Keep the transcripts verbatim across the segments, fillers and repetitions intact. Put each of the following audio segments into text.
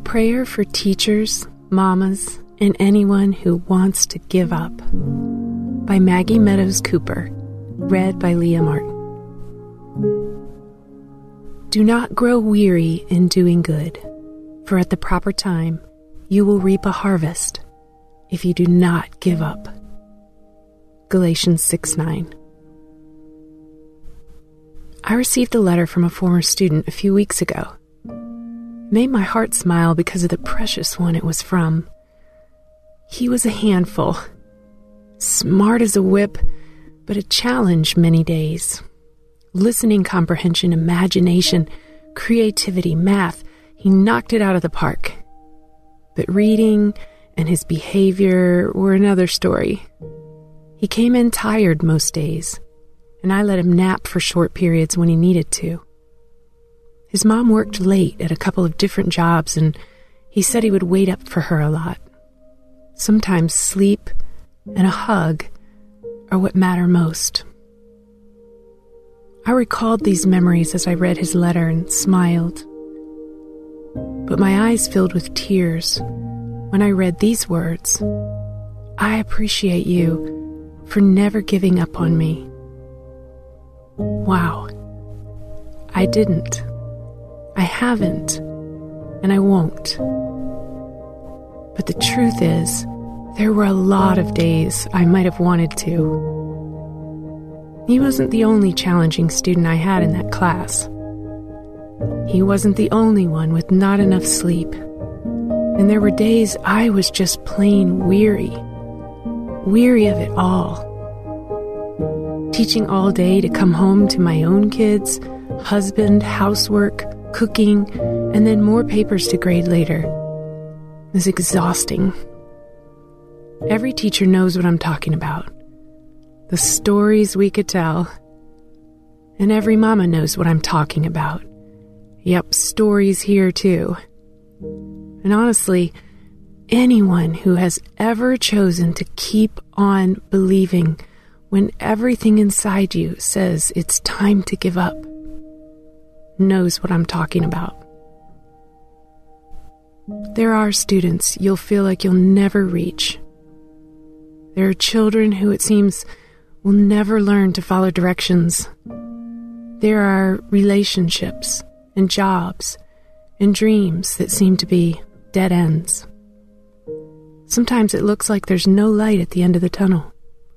prayer for teachers, mamas, and anyone who wants to give up. By Maggie Meadows Cooper. Read by Leah Martin. Do not grow weary in doing good, for at the proper time you will reap a harvest if you do not give up. Galatians six nine. I received a letter from a former student a few weeks ago. It made my heart smile because of the precious one it was from. He was a handful, smart as a whip, but a challenge many days. Listening comprehension, imagination, creativity, math, he knocked it out of the park. But reading and his behavior were another story. He came in tired most days, and I let him nap for short periods when he needed to. His mom worked late at a couple of different jobs, and he said he would wait up for her a lot. Sometimes sleep and a hug are what matter most. I recalled these memories as I read his letter and smiled. But my eyes filled with tears when I read these words. I appreciate you for never giving up on me. Wow. I didn't. I haven't. And I won't. But the truth is, there were a lot of days I might have wanted to. He wasn't the only challenging student I had in that class. He wasn't the only one with not enough sleep. And there were days I was just plain weary. Weary of it all. Teaching all day to come home to my own kids, husband, housework, cooking, and then more papers to grade later. It was exhausting. Every teacher knows what I'm talking about. The stories we could tell. And every mama knows what I'm talking about. Yep, stories here too. And honestly, anyone who has ever chosen to keep on believing when everything inside you says it's time to give up knows what I'm talking about. There are students you'll feel like you'll never reach. There are children who it seems will never learn to follow directions. There are relationships and jobs and dreams that seem to be dead ends. Sometimes it looks like there's no light at the end of the tunnel.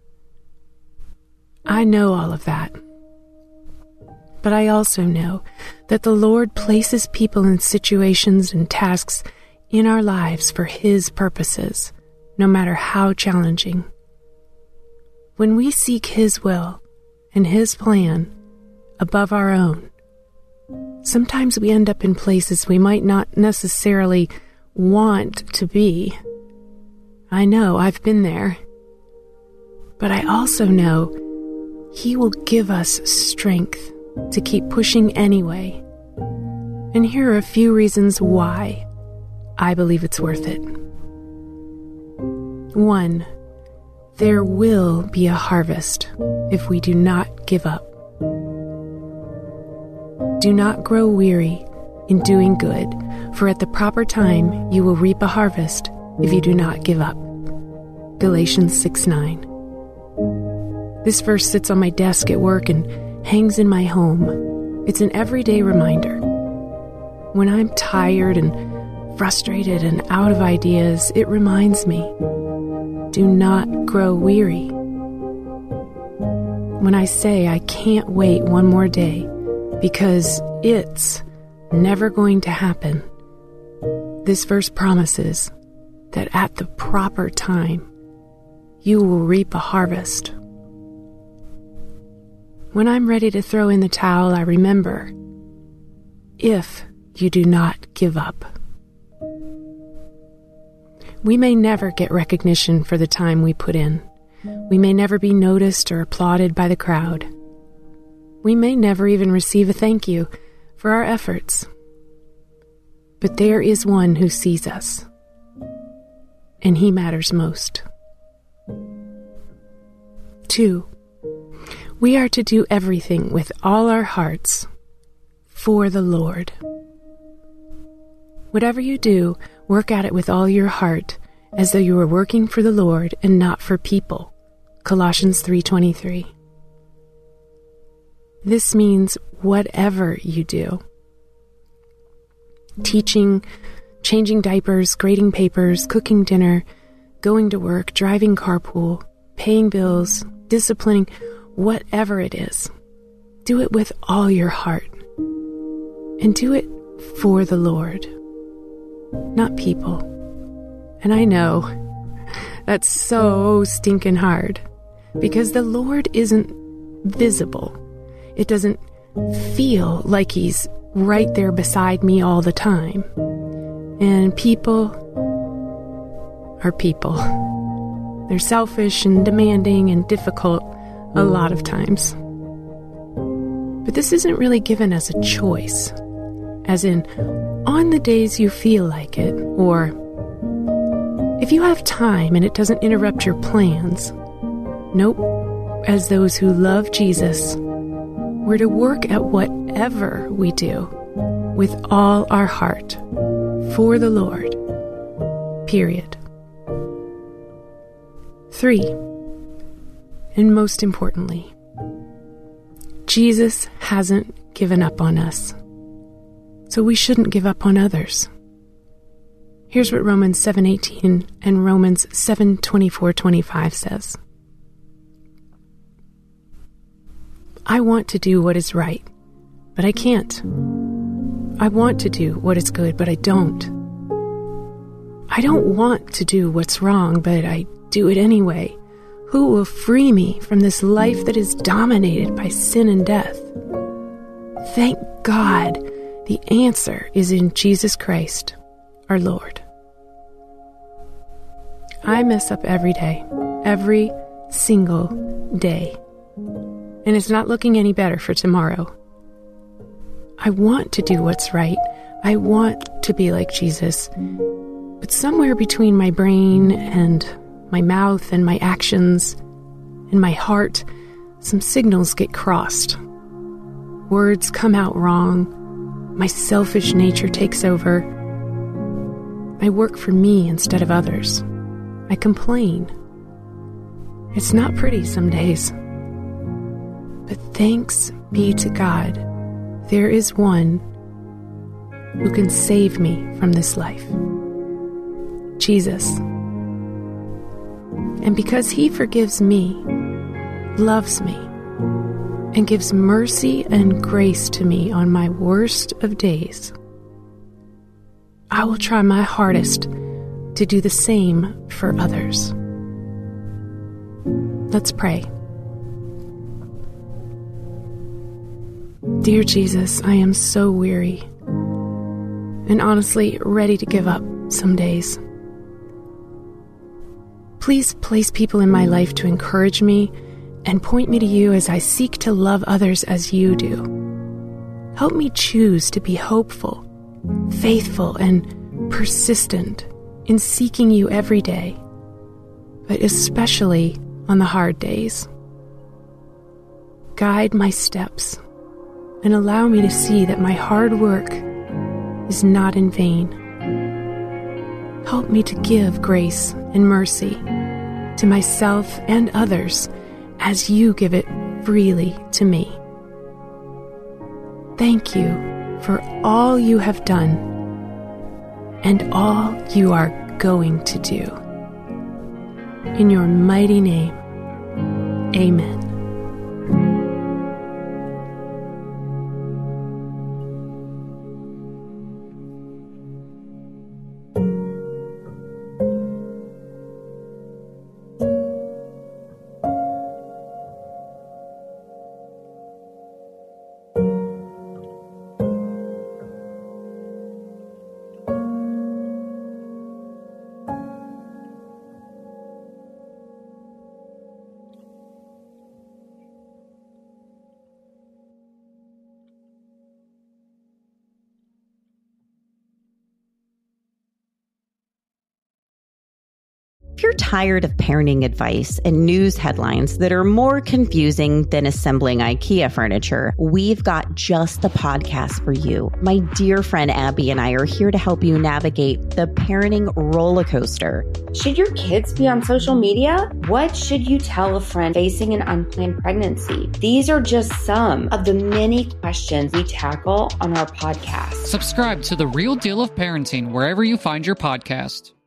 I know all of that. But I also know that the Lord places people in situations and tasks in our lives for His purposes, no matter how challenging. When we seek His will and His plan above our own, sometimes we end up in places we might not necessarily want to be. I know, I've been there. But I also know He will give us strength to keep pushing anyway. And here are a few reasons why I believe it's worth it. One, there will be a harvest if we do not give up. Do not grow weary in doing good, for at the proper time you will reap a harvest if you do not give up. Galatians six nine. This verse sits on my desk at work and hangs in my home. It's an everyday reminder. When I'm tired and frustrated and out of ideas, it reminds me, do not grow weary. When I say I can't wait one more day because it's never going to happen, this verse promises that at the proper time, you will reap a harvest. When I'm ready to throw in the towel, I remember, if you do not give up. We may never get recognition for the time we put in. We may never be noticed or applauded by the crowd. We may never even receive a thank you for our efforts. But there is one who sees us, and He matters most. Two, we are to do everything with all our hearts for the Lord. Whatever you do, work at it with all your heart, as though you were working for the Lord and not for people. Colossians three twenty-three. This means whatever you do. Teaching, changing diapers, grading papers, cooking dinner, going to work, driving carpool, paying bills, disciplining, whatever it is. Do it with all your heart. And do it for the Lord, not people. And I know that's so stinking hard, because the Lord isn't visible. It doesn't feel like He's right there beside me all the time. And people are people. They're selfish and demanding and difficult a lot of times. But this isn't really given as a choice, as in, on the days you feel like it, or if you have time and it doesn't interrupt your plans. Nope. As those who love Jesus, we're to work at whatever we do with all our heart for the Lord. Period. Three, and most importantly, Jesus hasn't given up on us, so we shouldn't give up on others. Here's what Romans seven eighteen and Romans seven twenty-four twenty-five says. I want to do what is right, but I can't. I want to do what is good, but I don't. I don't want to do what's wrong, but I do it anyway. Who will free me from this life that is dominated by sin and death? Thank God the answer is in Jesus Christ, our Lord. I mess up every day, every single day. And it's not looking any better for tomorrow. I want to do what's right. I want to be like Jesus. But somewhere between my brain and my mouth and my actions and my heart, some signals get crossed. Words come out wrong. My selfish nature takes over. I work for me instead of others. I complain. It's not pretty some days. But thanks be to God, there is one who can save me from this life. Jesus. And because He forgives me, loves me, and gives mercy and grace to me on my worst of days, I will try my hardest to do the same for others. Let's pray. Dear Jesus, I am so weary and honestly ready to give up some days. Please place people in my life to encourage me and point me to You as I seek to love others as You do. Help me choose to be hopeful, faithful, and persistent in seeking You every day, but especially on the hard days. Guide my steps and allow me to see that my hard work is not in vain. Help me to give grace and mercy to myself and others as You give it freely to me. Thank You for all You have done and all You are going to do. In Your mighty name, amen. If you're tired of parenting advice and news headlines that are more confusing than assembling IKEA furniture, we've got just the podcast for you. My dear friend Abby and I are here to help you navigate the parenting roller coaster. Should your kids be on social media? What should you tell a friend facing an unplanned pregnancy? These are just some of the many questions we tackle on our podcast. Subscribe to The Real Deal of Parenting wherever you find your podcast.